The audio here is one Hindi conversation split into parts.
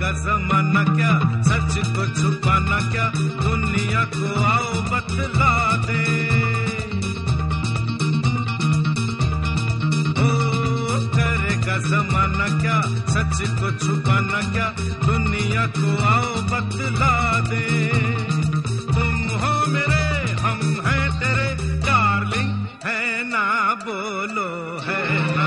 करेगा जमाना क्या, सच को छुपाना क्या, दुनिया को आओ बतला दे। ओ करेगा जमाना क्या, सच को छुपाना क्या, दुनिया को आओ बतला दे। तुम हो मेरे, हम हैं तेरे, डार्लिंग है ना, बोलो है ना।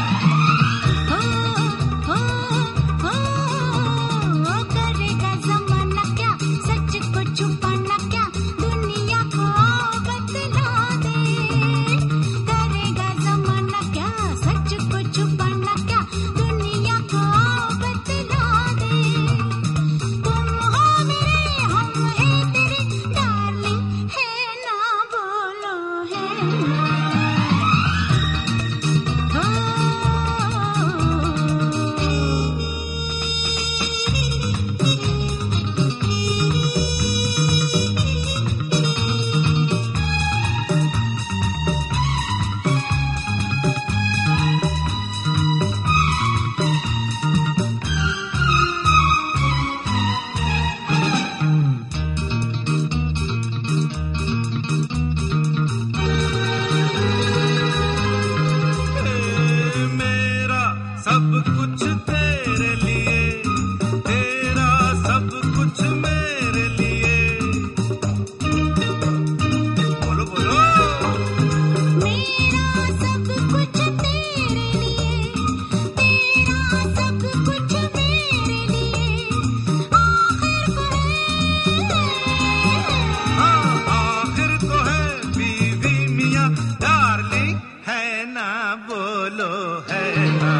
सब कुछ तेरे लिए, तेरा सब कुछ मेरे लिए। बोलो बोलो। मेरा सब कुछ तेरे लिए, तेरा सब कुछ मेरे लिए। आखिर को है बीवी मियाँ, डार्लिंग है ना, बोलो है ना।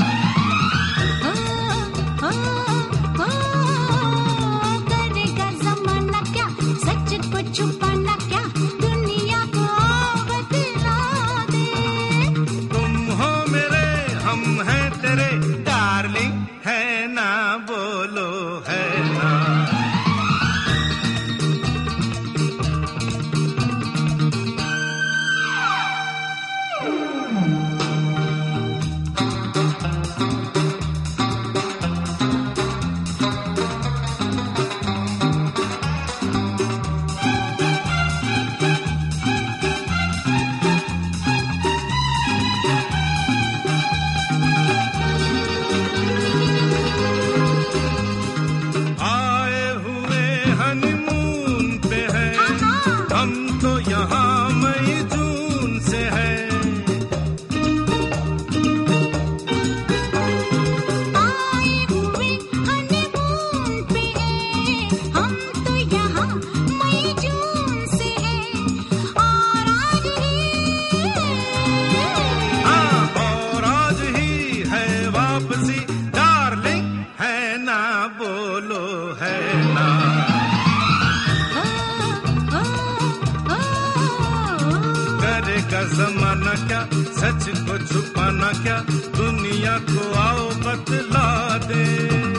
करेगा जमाना क्या, सच को छुपाना क्या, दुनिया को बतला दे। तुम हो मेरे, हम हैं तेरे, डार्लिंग है ना, बोलो है ना। हम तो यहाँ मई जून से है। आए हुए हनीमून पे हैं, हम तो यहाँ मई जून से हैं। और आज ही और आज ही है वापसी, डार्लिंग है ना, बोलो है ना। करेगा जमाना क्या, सच को छुपाना क्या, दुनिया को आओ बतला दे।